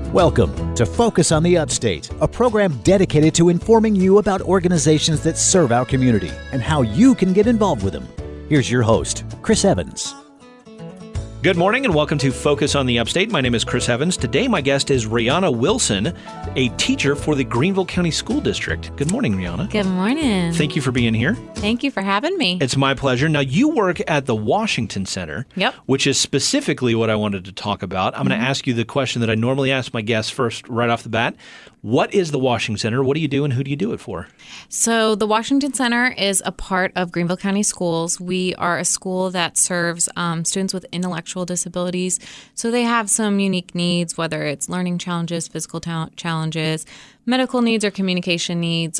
Welcome to Focus on the Upstate, a program dedicated to informing you about organizations that serve our community and how you can get involved with them. Here's your host, Chris Evans. Good morning and welcome to Focus on the Upstate. My name is Chris Evans. Today my guest is Rihanna Wilson, a teacher for the Greenville County School District. Good morning, Rihanna. Good morning. Thank you for being here. Thank you for having me. It's my pleasure. Now, you work at the Washington Center, which is specifically what I wanted to talk about. I'm going to ask you the question that I normally ask my guests first right off the bat. What is the Washington Center? What do you do and who do you do it for? So the Washington Center is a part of Greenville County Schools. We are a school that serves students with intellectual disabilities. So they have some unique needs, whether it's learning challenges, physical challenges, medical needs, or communication needs.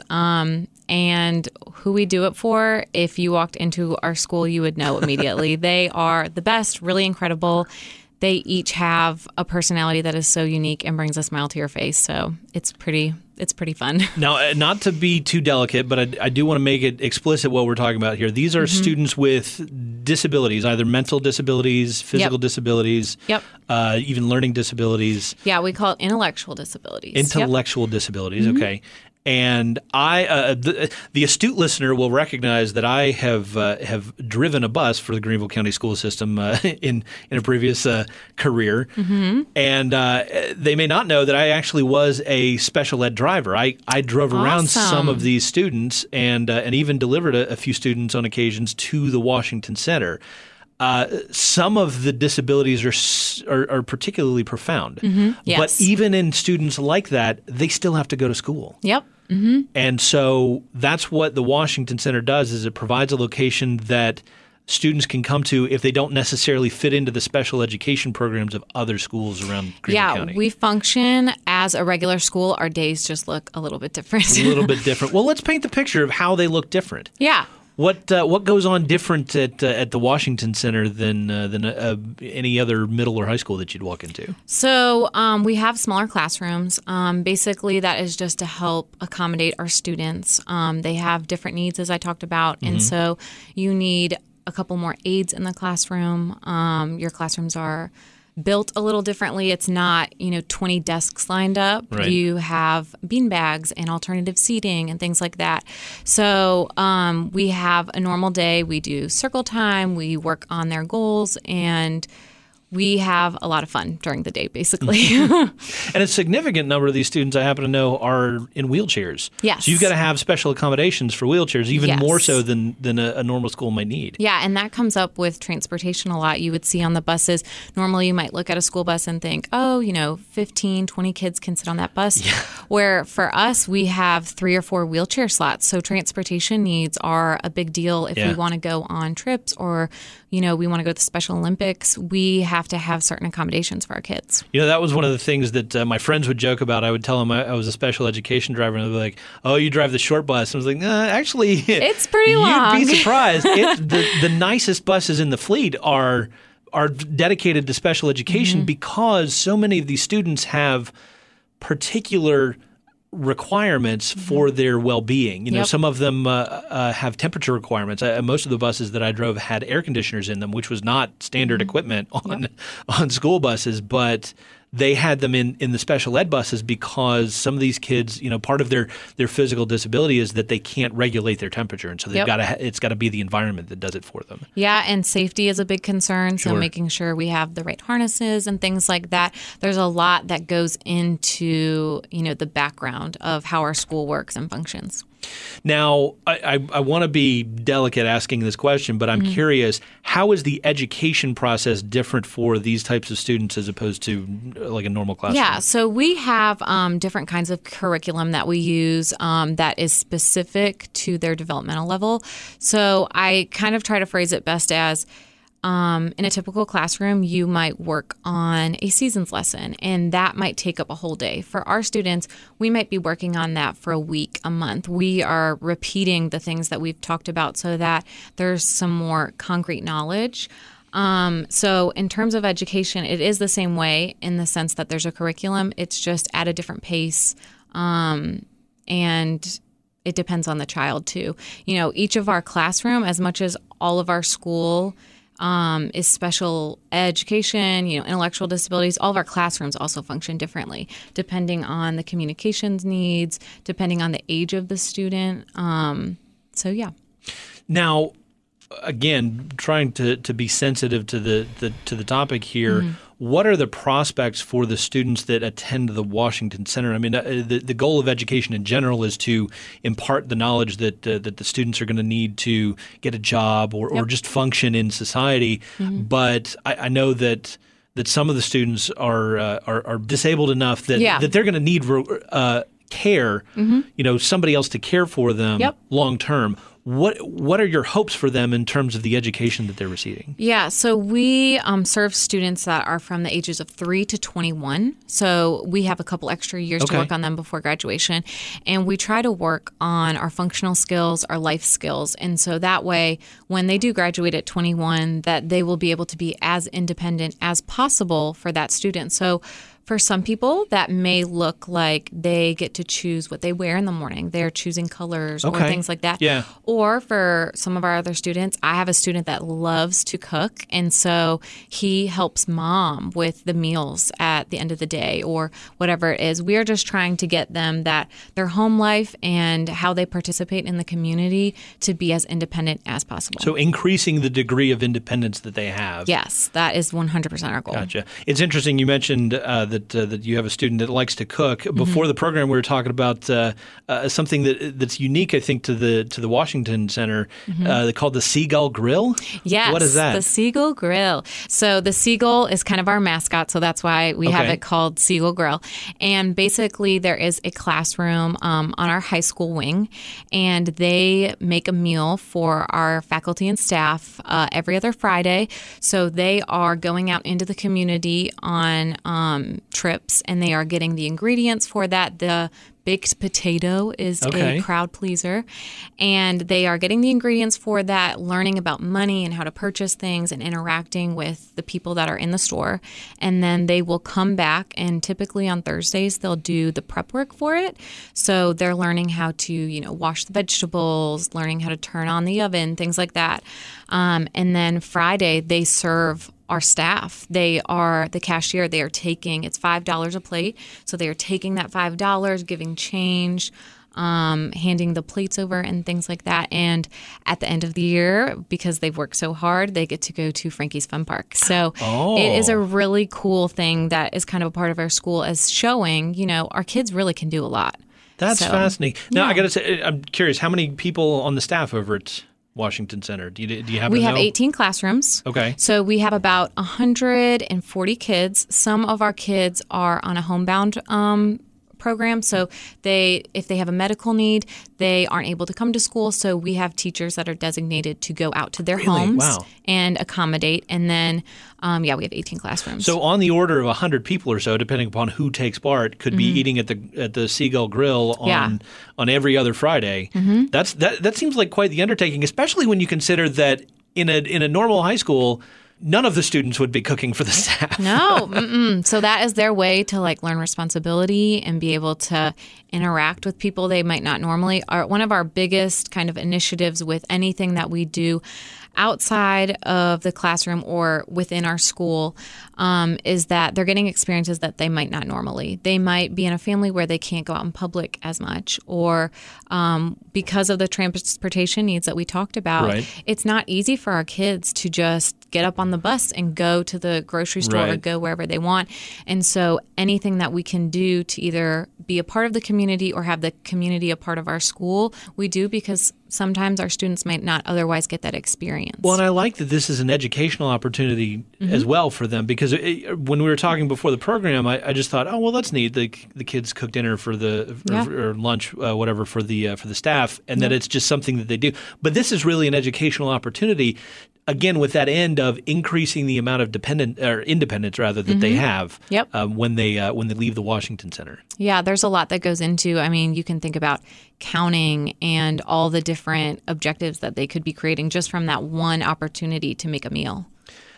And who we do it for, if you walked into our school, you would know immediately. They are the best, really incredible. They each have a personality that is so unique and brings a smile to your face. So it's pretty fun. Now, not to be too delicate, but I do want to make it explicit what we're talking about here. These are students with disabilities, either mental disabilities, physical disabilities, even learning disabilities. Yeah, we call it intellectual disabilities. Intellectual disabilities, okay. And the astute listener will recognize that I have driven a bus for the Greenville County School System in a previous career, and they may not know that I actually was a special ed driver. I drove around some of these students and even delivered a few students on occasions to the Washington Center. Some of the disabilities are particularly profound, but even in students like that, they still have to go to school. And so that's what the Washington Center does, is it provides a location that students can come to if they don't necessarily fit into the special education programs of other schools around Greenville County. Yeah, we function as a regular school. Our days just look a little bit different. A little bit different. Well, let's paint the picture of how they look different. Yeah. What goes on different at the Washington Center than any other middle or high school that you'd walk into? So we have smaller classrooms. Basically, that is just to help accommodate our students. They have different needs, as I talked about, and so you need a couple more aides in the classroom. Your classrooms are built a little differently. It's not, 20 desks lined up. Right. You have bean bags and alternative seating and things like that. So we have a normal day. We do circle time. We work on their goals, and we have a lot of fun during the day, basically. And a significant number of these students, I happen to know, are in wheelchairs. Yes. So you've got to have special accommodations for wheelchairs, even more so than a normal school might need. Yeah, and that comes up with transportation a lot. You would see on the buses, normally you might look at a school bus and think, 15, 20 kids can sit on that bus. Yeah. Where for us, we have 3 or 4 wheelchair slots. So transportation needs are a big deal if we want to go on trips or, we want to go to the Special Olympics. We have to have certain accommodations for our kids. That was one of the things that my friends would joke about. I would tell them I was a special education driver, and they'd be like, "Oh, you drive the short bus." And I was like, actually, it's pretty long. You'd be surprised. The nicest buses in the fleet are dedicated to special education because so many of these students have particular requirements for their well-being. Some of them have temperature requirements. Most of the buses that I drove had air conditioners in them, which was not standard equipment on school buses, but they had them in the special ed buses because some of these kids, part of their physical disability is that they can't regulate their temperature, and so it's got to be the environment that does it for them. Yeah, and safety is a big concern. Sure. So making sure we have the right harnesses and things like that. There's a lot that goes into the background of how our school works and functions. Now, I want to be delicate asking this question, but I'm curious, how is the education process different for these types of students as opposed to like a normal classroom? Yeah, so we have different kinds of curriculum that we use that is specific to their developmental level. So I kind of try to phrase it best as, in a typical classroom, you might work on a seasons lesson, and that might take up a whole day. For our students, we might be working on that for a week, a month. We are repeating the things that we've talked about so that there's some more concrete knowledge. So in terms of education, it is the same way in the sense that there's a curriculum. It's just at a different pace, and it depends on the child too. Each of our classroom, as much as all of our school is special education, intellectual disabilities. All of our classrooms also function differently, depending on the communications needs, depending on the age of the student. So, yeah. Now, again, trying to be sensitive to the topic here, what are the prospects for the students that attend the Washington Center? I mean, the goal of education in general is to impart the knowledge that the students are going to need to get a job or just function in society. But I know that some of the students are disabled enough that they're going to need care, somebody else to care for them long term. What are your hopes for them in terms of the education that they're receiving? Yeah, so we serve students that are from the ages of 3 to 21. So we have a couple extra years to work on them before graduation. And we try to work on our functional skills, our life skills. And so that way, when they do graduate at 21, that they will be able to be as independent as possible for that student. So for some people, that may look like they get to choose what they wear in the morning. They're choosing colors or things like that. Yeah. Or for some of our other students, I have a student that loves to cook, and so he helps mom with the meals at the end of the day or whatever it is. We are just trying to get them their home life and how they participate in the community to be as independent as possible. So increasing the degree of independence that they have. Yes, that is 100% our goal. Gotcha. It's interesting you mentioned that you have a student that likes to cook. Before the program, we were talking about something that's unique, I think, to the Washington Center called the Seagull Grill. Yes. What is that? The Seagull Grill. So the seagull is kind of our mascot, so that's why we have it called Seagull Grill. And basically, there is a classroom on our high school wing, and they make a meal for our faculty and staff every other Friday. So they are going out into the community on trips, and they are getting the ingredients for that. The baked potato is a crowd pleaser, and they are getting the ingredients for that, learning about money and how to purchase things and interacting with the people that are in the store. And then they will come back, and typically on Thursdays they'll do the prep work for it. So they're learning how to, wash the vegetables, learning how to turn on the oven, things like that. And then Friday they serve our staff. They are the cashier. They are taking, it's $5 a plate. So they are taking that $5, giving change, handing the plates over and things like that. And at the end of the year, because they've worked so hard, they get to go to Frankie's Fun Park. So it is a really cool thing that is kind of a part of our school as showing, our kids really can do a lot. That's fascinating. Now, I got to say, I'm curious, how many people on the staff over at Washington Center? Do you have? We have 18 classrooms. Okay. So we have about 140 kids. Some of our kids are on a homebound program. So if they have a medical need, they aren't able to come to school. So we have teachers that are designated to go out to their homes and accommodate. And then, we have 18 classrooms. So on the order of 100 people or so, depending upon who takes part, could be eating at the Seagull Grill on every other Friday. That seems like quite the undertaking, especially when you consider that in a normal high school, none of the students would be cooking for the staff. No. So that is their way to learn responsibility and be able to interact with people they might not normally. One of our biggest kind of initiatives with anything that we do outside of the classroom or within our school is that they're getting experiences that they might not normally. They might be in a family where they can't go out in public as much, or because of the transportation needs that we talked about, it's not easy for our kids to just get up on the bus and go to the grocery store or go wherever they want. And so anything that we can do to either be a part of the community or have the community a part of our school, we do, because sometimes our students might not otherwise get that experience. Well, and I like that this is an educational opportunity as well for them, because when we were talking before the program, I just thought, oh, well, that's neat. The kids cook dinner for or lunch, whatever, for the staff, and that it's just something that they do. But this is really an educational opportunity, again, with that end of increasing the amount of independence rather that they have when they leave the Washington Center. Yeah, there's a lot that goes into. I mean, you can think about counting and all the different objectives that they could be creating just from that one opportunity to make a meal.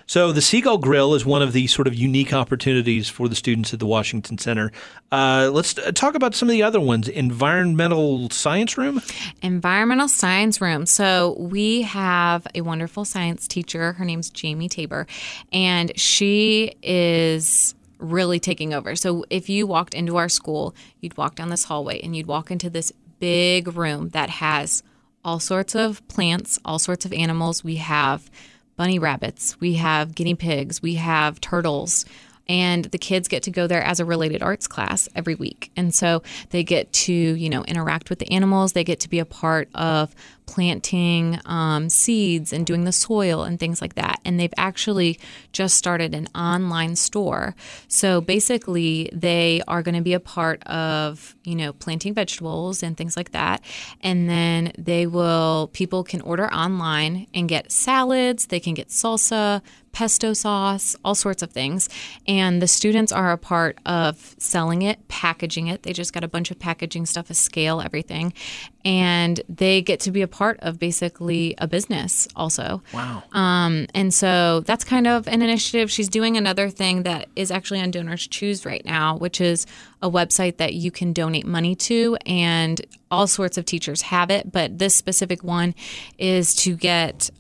So the Seagull Grill is one of the sort of unique opportunities for the students at the Washington Center. Let's talk about some of the other ones. Environmental Science Room? Environmental Science Room. So we have a wonderful science teacher. Her name's Jamie Tabor, and she is really taking over. So if you walked into our school, you'd walk down this hallway and you'd walk into this big room that has all sorts of plants, all sorts of animals. We have bunny rabbits, we have guinea pigs, we have turtles, and the kids get to go there as a related arts class every week. And so they get to, interact with the animals. They get to be a part of planting seeds and doing the soil and things like that. And they've actually just started an online store. So basically, they are going to be a part of, planting vegetables and things like that. And then people can order online and get salads. They can get salsa, pesto sauce, all sorts of things. And the students are a part of selling it, packaging it. They just got a bunch of packaging stuff, a scale, everything. And they get to be a part of basically a business also. Wow. And so that's kind of an initiative. She's doing another thing that is actually on Donors Choose right now, which is a website that you can donate money to, and all sorts of teachers have it. But this specific one is to get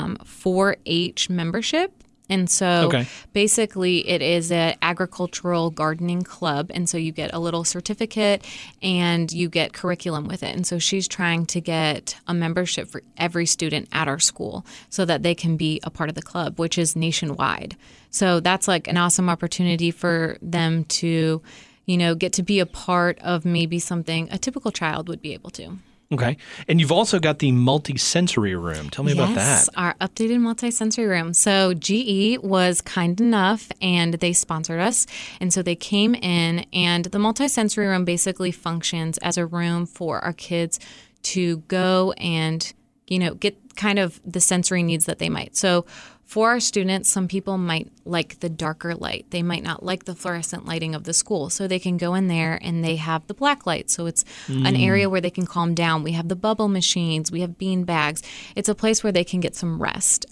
4-H membership. And so basically it is an agricultural gardening club. And so you get a little certificate and you get curriculum with it. And so she's trying to get a membership for every student at our school so that they can be a part of the club, which is nationwide. So that's like an awesome opportunity for them to, get to be a part of maybe something a typical child would be able to. Okay. And you've also got the multi-sensory room. Tell me about that. Yes, our updated multi-sensory room. So GE was kind enough and they sponsored us. And so they came in, and the multi-sensory room basically functions as a room for our kids to go and, get kind of the sensory needs that they might. So for our students, some people might like the darker light. They might not like the fluorescent lighting of the school. So they can go in there and they have the black light. So it's an area where they can calm down. We have the bubble machines. We have bean bags. It's a place where they can get some rest.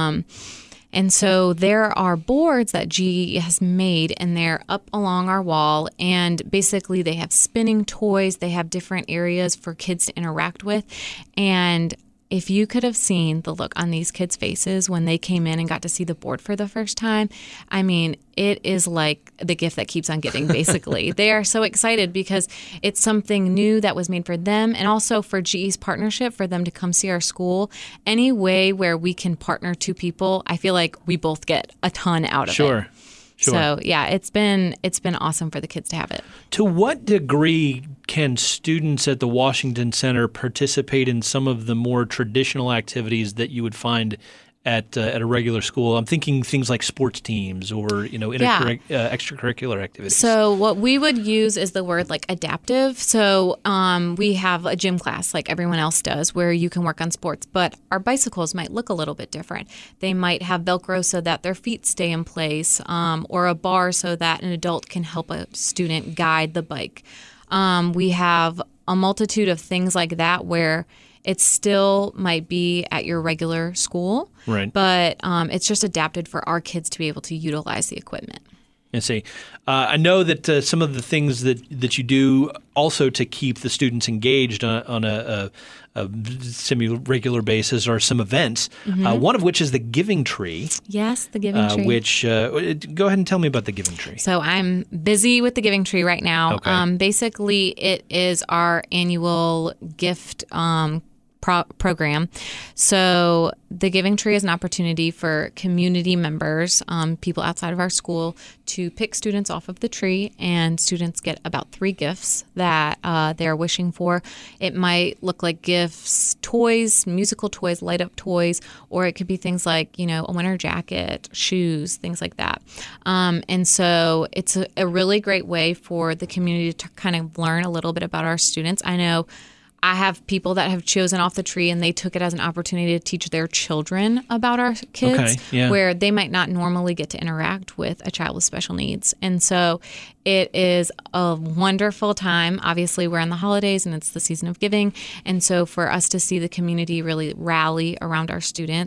And so there are boards that GE has made, and they're up along our wall. And basically they have spinning toys. They have different areas for kids to interact with. And if you could have seen the look on these kids' faces when they came in and got to see the board for the first time, I mean, it is like the gift that keeps on giving, basically. They are so excited because it's something new that was made for them, and also for GE's partnership, for them to come see our school. Any way where we can partner two people, I feel like we both get a ton out of it. Sure. So yeah, it's been awesome for the kids to have it. To what degree can students at the Washington Center participate in some of the more traditional activities that you would find at a regular school? I'm thinking things like sports teams or extracurricular activities. So what we would use is the word like adaptive. So we have a gym class like everyone else does where you can work on sports, but our bicycles might look a little bit different. They might have Velcro so that their feet stay in place, or a bar so that an adult can help a student guide the bike. We have a multitude of things like that where it still might be at your regular school, right? But it's just adapted for our kids to be able to utilize the equipment. I see. I know that some of the things that you do also to keep the students engaged on a semi-regular basis are some events, one of which is the Giving Tree. Yes, the Giving Tree. Go ahead and tell me about the Giving Tree. So I'm busy with the Giving Tree right now. Okay. Basically, it is our annual gift program. So the Giving Tree is an opportunity for community members, people outside of our school, to pick students off of the tree, and students get about 3 gifts that they're wishing for. It might look like gifts, toys, musical toys, light up toys, or it could be things like, a winter jacket, shoes, things like that. And so it's a really great way for the community to kind of learn a little bit about our students. I know I have people that have chosen off the tree and they took it as an opportunity to teach their children about our kids, where they might not normally get to interact with a child with special needs. And so it is a wonderful time. Obviously, we're in the holidays and it's the season of giving. And so for us to see the community really rally around our students,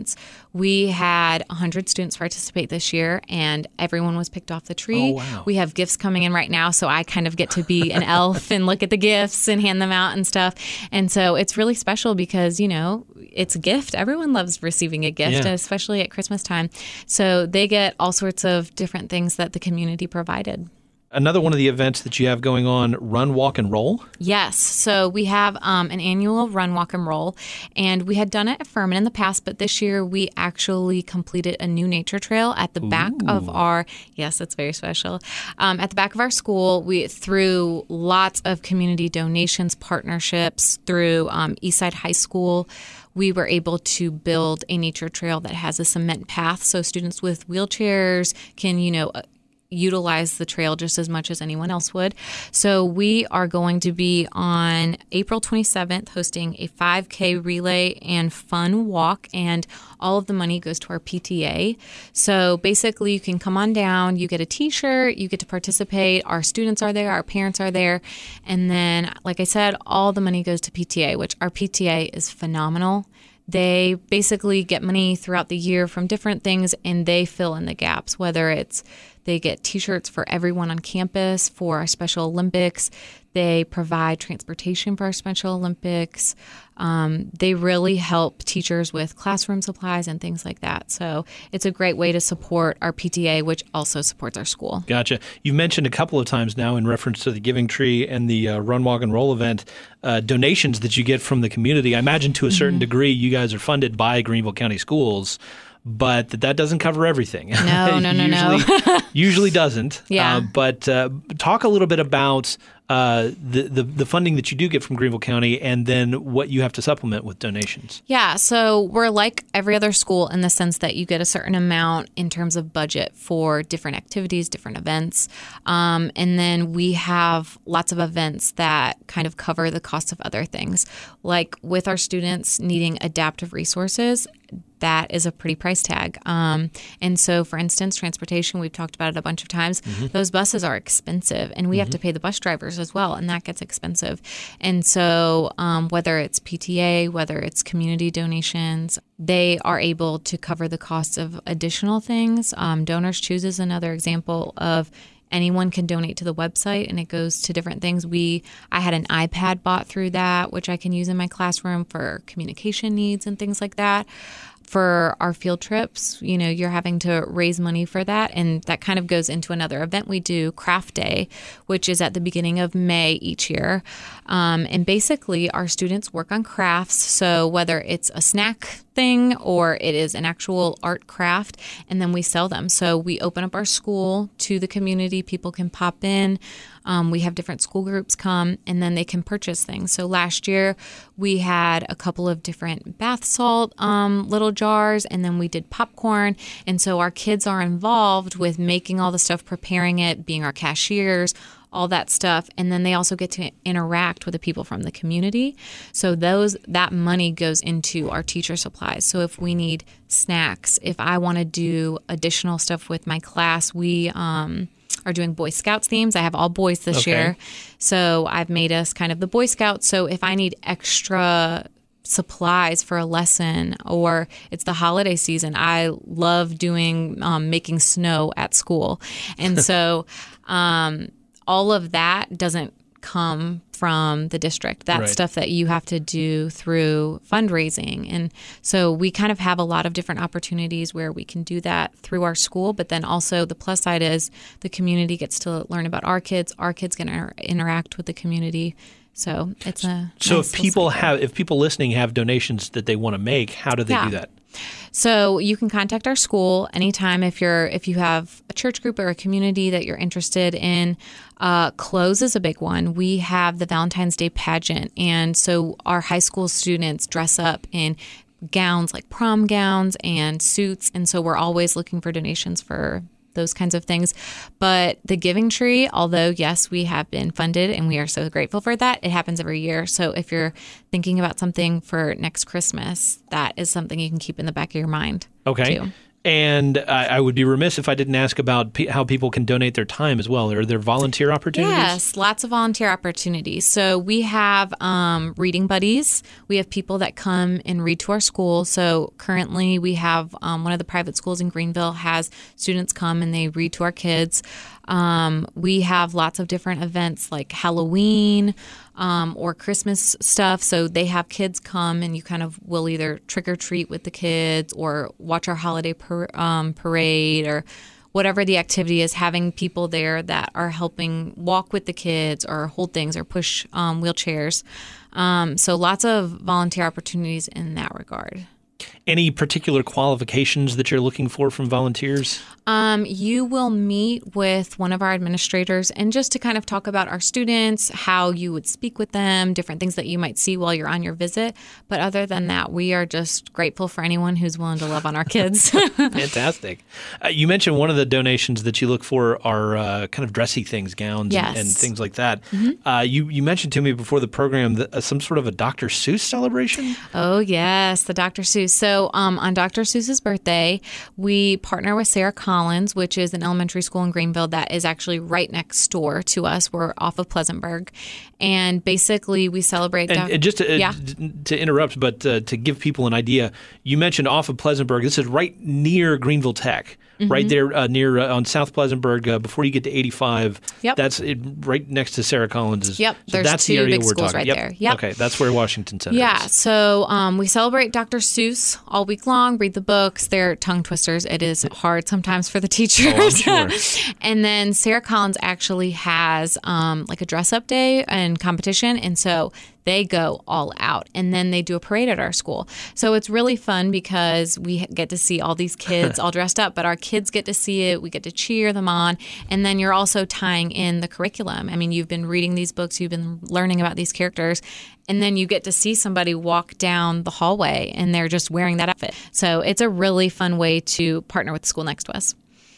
We had 100 students participate this year, and everyone was picked off the tree. Oh, wow. We have gifts coming in right now, so I kind of get to be an elf and look at the gifts and hand them out and stuff. And so it's really special because, it's a gift. Everyone loves receiving a gift, especially at Christmas time. So they get all sorts of different things that the community provided. Another one of the events that you have going on, Run, Walk, and Roll? Yes. So we have an annual Run, Walk, and Roll, and we had done it at Furman in the past, but this year we actually completed a new nature trail at the back of our, yes, it's very special, at the back of our school. Through lots of community donations, partnerships, through Eastside High School, we were able to build a nature trail that has a cement path, so students with wheelchairs can, utilize the trail just as much as anyone else would. So we are going to be on April 27th hosting a 5K relay and fun walk, and all of the money goes to our PTA. So basically you can come on down, you get a t-shirt, you get to participate, our students are there, our parents are there, and then like I said, all the money goes to PTA, which our PTA is phenomenal. They basically get money throughout the year from different things, and they fill in the gaps, whether it's they get t-shirts for everyone on campus for our Special Olympics. They provide transportation for our Special Olympics. They really help teachers with classroom supplies and things like that. So it's a great way to support our PTA, which also supports our school. Gotcha. You've mentioned a couple of times now in reference to the Giving Tree and the Run, Walk, and Roll event, donations that you get from the community. I imagine to a certain degree you guys are funded by Greenville County Schools, but that doesn't cover everything. No. Usually doesn't. Yeah. But talk a little bit about the funding that you do get from Greenville County and then what you have to supplement with donations. Yeah, so we're like every other school in the sense that you get a certain amount in terms of budget for different activities, different events. And then we have lots of events that kind of cover the cost of other things. Like with our students needing adaptive resources, that is a pretty price tag. And so, for instance, transportation, we've talked about it a bunch of times. Those buses are expensive, and we have to pay the bus drivers as well, and that gets expensive. And so whether it's PTA, whether it's community donations, they are able to cover the costs of additional things. Donors Choose is another example of anyone can donate to the website, and it goes to different things. I had an iPad bought through that, which I can use in my classroom for communication needs and things like that. For our field trips, you're having to raise money for that. And that kind of goes into another event we do, Craft Day, which is at the beginning of May each year. And basically, our students work on crafts. So whether it's a snack thing or it is an actual art craft, and then we sell them. So we open up our school to the community. People can pop in. We have different school groups come, and then they can purchase things. So last year we had a couple of different bath salt little jars, and then we did popcorn. And so our kids are involved with making all the stuff, preparing it, being our cashiers, all that stuff. And then they also get to interact with the people from the community. So that money goes into our teacher supplies. So if we need snacks, if I want to do additional stuff with my class, we are doing Boy Scouts themes. I have all boys this year. So I've made us kind of the Boy Scouts. So if I need extra supplies for a lesson, or it's the holiday season, I love doing making snow at school. And so all of that doesn't come from the district. That's stuff that you have to do through fundraising. And so we kind of have a lot of different opportunities where we can do that through our school. But then also the plus side is the community gets to learn about our kids. Our kids can interact with the community. So it's a so nice if people listening have donations that they want to make, how do they do that? So you can contact our school anytime if you have a church group or a community that you're interested in. Clothes is a big one. We have the Valentine's Day pageant, and so our high school students dress up in gowns like prom gowns and suits, and so we're always looking for donations for those kinds of things. But the Giving Tree, although, yes, we have been funded and we are so grateful for that, it happens every year. So if you're thinking about something for next Christmas, that is something you can keep in the back of your mind. Okay. Too. And I would be remiss if I didn't ask about how people can donate their time as well. Are there volunteer opportunities? Yes, lots of volunteer opportunities. So we have reading buddies. We have people that come and read to our school. So currently we have one of the private schools in Greenville has students come and they read to our kids. We have lots of different events like Halloween or Christmas stuff. So they have kids come and you kind of will either trick or treat with the kids or watch our holiday parade or whatever the activity is, having people there that are helping walk with the kids or hold things or push wheelchairs. So lots of volunteer opportunities in that regard. Any particular qualifications that you're looking for from volunteers? You will meet with one of our administrators and just to kind of talk about our students, how you would speak with them, different things that you might see while you're on your visit. But other than that, we are just grateful for anyone who's willing to love on our kids. Fantastic. You mentioned one of the donations that you look for are kind of dressy things, gowns and things like that. Mm-hmm. You mentioned to me before the program that, some sort of a Dr. Seuss celebration? Oh, yes, the Dr. Seuss. So on Dr. Seuss's birthday, we partner with Sarah Collins, which is an elementary school in Greenville that is actually right next door to us. We're off of Pleasantburg. And basically, we celebrate... And just to interrupt, but to give people an idea, you mentioned off of Pleasantburg. This is right near Greenville Tech. Mm-hmm. Right there near on South Pleasantburg, before you get to 85. Yep. That's it, right next to Sarah Collins's. Yep. So There's that's two the area big we're schools talking. right there. Yep. Okay, that's where Washington Center is. Yeah. So we celebrate Dr. Seuss all week long, read the books. They're tongue twisters. It is hard sometimes for the teachers. Oh, I'm sure. And then Sarah Collins actually has like a dress-up day and competition. And so they go all out, and then they do a parade at our school. So it's really fun because we get to see all these kids all dressed up, but our kids get to see it. We get to cheer them on, and then you're also tying in the curriculum. I mean, you've been reading these books, you've been learning about these characters, and then you get to see somebody walk down the hallway, and they're just wearing that outfit. So it's a really fun way to partner with the school next to us.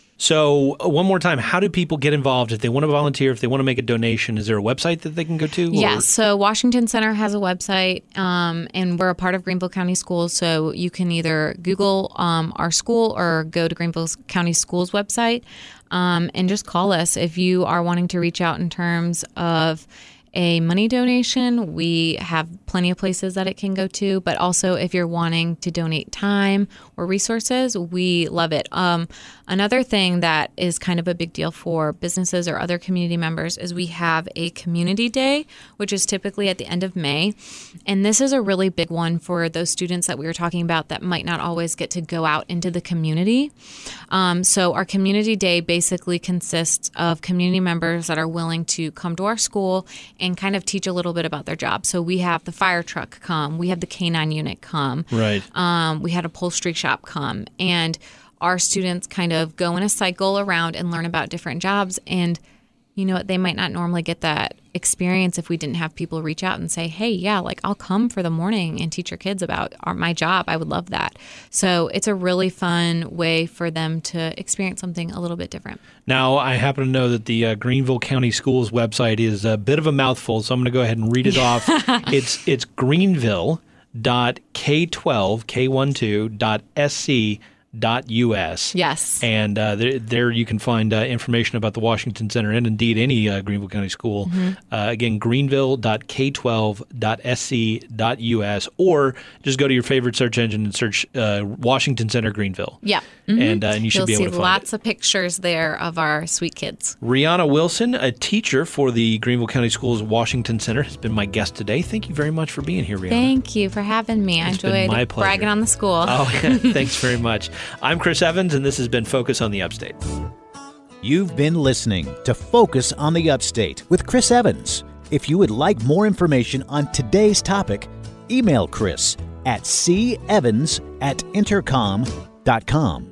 So one more time, how do people get involved if they want to volunteer, if they want to make a donation? Is there a website that they can go to? Yes. So Washington Center has a website, and we're a part of Greenville County Schools. So you can either Google our school or go to Greenville County Schools website and just call us if you are wanting to reach out in terms of a money donation. We have plenty of places that it can go to, but also if you're wanting to donate time or resources, we love it. Another thing that is kind of a big deal for businesses or other community members is we have a community day, which is typically at the end of May. And this is a really big one for those students that we were talking about that might not always get to go out into the community. So our community day basically consists of community members that are willing to come to our school and kind of teach a little bit about their job. So we have the fire truck come, we have the K-9 unit come, right? We had a upholstery shop come, and our students kind of go in a cycle around and learn about different jobs. And you know what, they might not normally get that experience if we didn't have people reach out and say, hey, yeah, like I'll come for the morning and teach your kids about my job. I would love that. So it's a really fun way for them to experience something a little bit different. Now, I happen to know that the Greenville County Schools website is a bit of a mouthful, so I'm going to go ahead and read it off. It's greenville.k12.sc.us. Yes. And there you can find information about the Washington Center and indeed any Greenville County school. Mm-hmm. Again, greenville.k12.sc.us, or just go to your favorite search engine and search Washington Center Greenville. Yeah. Mm-hmm. And you should be able to find it. You'll see lots of pictures there of our sweet kids. Rihanna Wilson, a teacher for the Greenville County Schools Washington Center, has been my guest today. Thank you very much for being here, Rihanna. Thank you for having me. I enjoyed bragging on the school. Oh, yeah. Thanks very much. I'm Chris Evans, and this has been Focus on the Upstate. You've been listening to Focus on the Upstate with Chris Evans. If you would like more information on today's topic, email Chris at cevans@intercom.com.